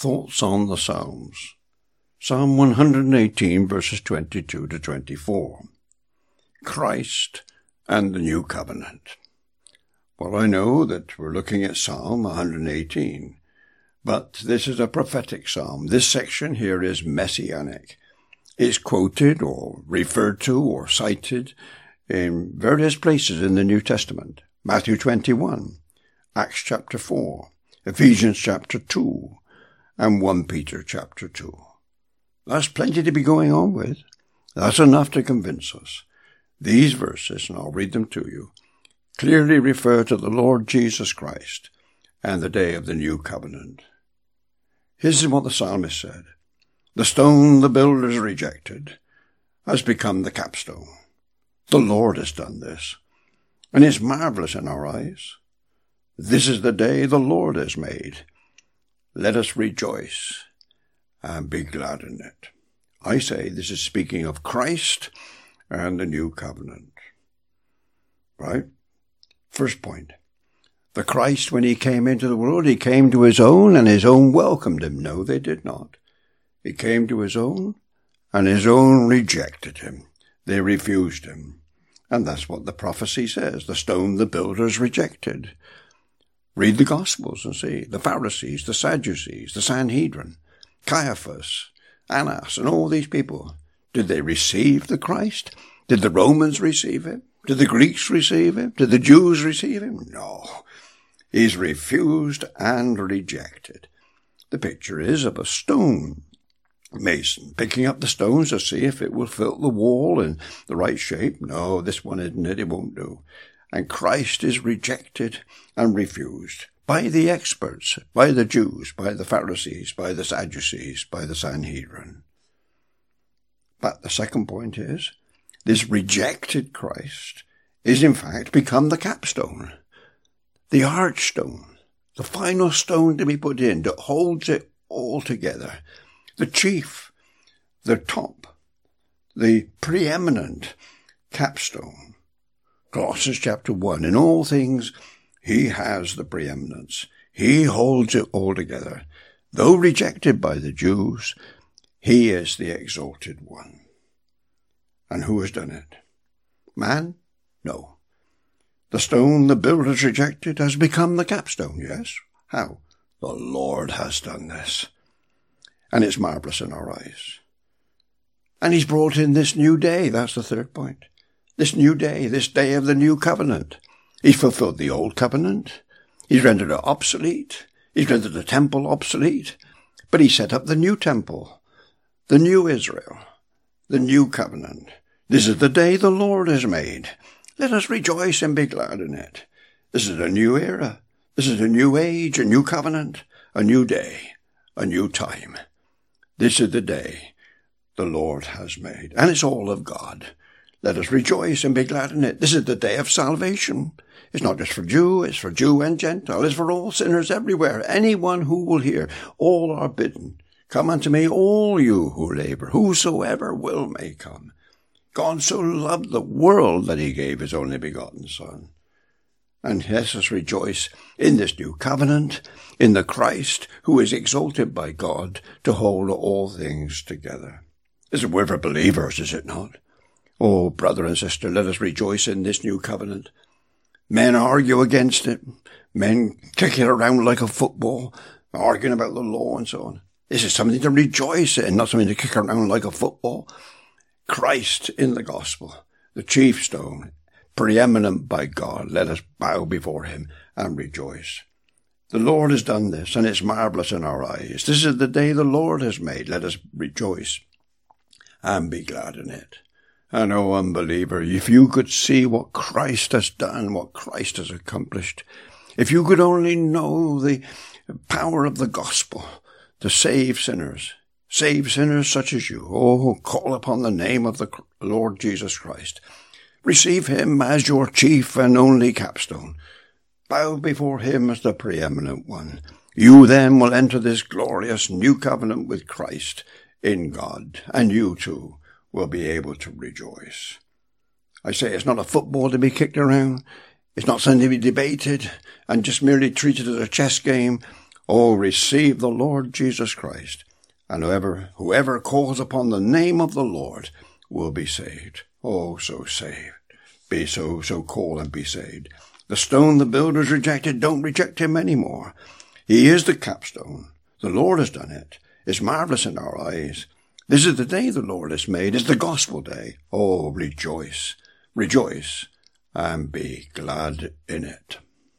Thoughts on the Psalms. Psalm 118 verses 22 to 24. Christ and the New Covenant. Well, I know that we're looking at Psalm 118, but this is a prophetic psalm. This section here is messianic. It's quoted or referred to or cited in various places in the New Testament. Matthew 21, Acts chapter 4, Ephesians chapter 2, and 1 Peter chapter 2. That's plenty to be going on with. That's enough to convince us. These verses, and I'll read them to you, clearly refer to the Lord Jesus Christ and the day of the new covenant. This is what the psalmist said. The stone the builders rejected has become the capstone. The Lord has done this, and it's marvelous in our eyes. This is the day the Lord has made. Let us rejoice and be glad in it. I say this is speaking of Christ and the new covenant. Right? First point. The Christ, when he came into the world, he came to his own, and his own welcomed him. No, they did not. He came to his own, and his own rejected him. They refused him. And that's what the prophecy says. The stone the builders rejected. Read the Gospels and see. The Pharisees, the Sadducees, the Sanhedrin, Caiaphas, Annas, and all these people. Did they receive the Christ? Did the Romans receive him? Did the Greeks receive him? Did the Jews receive him? No. He's refused and rejected. The picture is of a stone mason picking up the stones to see if it will fill the wall in the right shape. No, this one isn't it. It won't do. And Christ is rejected and refused by the experts, by the Jews, by the Pharisees, by the Sadducees, by the Sanhedrin. But the second point is, this rejected Christ is in fact become the capstone, the archstone, the final stone to be put in that holds it all together, the chief, the top, the preeminent capstone. Colossians chapter 1, in all things he has the preeminence. He holds it all together. Though rejected by the Jews, he is the exalted one. And who has done it? Man? No. The stone the builders rejected has become the capstone, yes? How? The Lord has done this. And it's marvelous in our eyes. And he's brought in this new day. That's the third point. This new day, this day of the new covenant. He's fulfilled the old covenant. He's rendered it obsolete. He's rendered the temple obsolete. But he set up the new temple, the new Israel, the new covenant. This is the day the Lord has made. Let us rejoice and be glad in it. This is a new era. This is a new age, a new covenant, a new day, a new time. This is the day the Lord has made. And it's all of God. Let us rejoice and be glad in it. This is the day of salvation. It's not just for Jew, it's for Jew and Gentile. It's for all sinners everywhere. Anyone who will hear, all are bidden. Come unto me, all you who labor, whosoever will may come. God so loved the world that he gave his only begotten Son. And let us rejoice in this new covenant, in the Christ who is exalted by God to hold all things together. It's a word for believers, is it not? Oh, brother and sister, let us rejoice in this new covenant. Men argue against it. Men kick it around like a football, arguing about the law and so on. This is something to rejoice in, not something to kick around like a football. Christ in the gospel, the chief stone, preeminent by God. Let us bow before him and rejoice. The Lord has done this, and it's marvelous in our eyes. This is the day the Lord has made. Let us rejoice and be glad in it. And oh, unbeliever, if you could see what Christ has done, what Christ has accomplished, if you could only know the power of the gospel to save sinners such as you. Oh, call upon the name of the Lord Jesus Christ. Receive him as your chief and only capstone. Bow before him as the preeminent one. You then will enter this glorious new covenant with Christ in God, and you too will be able to rejoice. I say it's not a football to be kicked around. It's not something to be debated and just merely treated as a chess game. Oh, receive the Lord Jesus Christ, and whoever calls upon the name of the Lord will be saved. Oh, so saved. Be so call and be saved. The stone the builders rejected, don't reject him anymore. He is the capstone. The Lord has done it. It's marvelous in our eyes. This is the day the Lord has made. It's the gospel day. Oh, rejoice, rejoice, and be glad in it.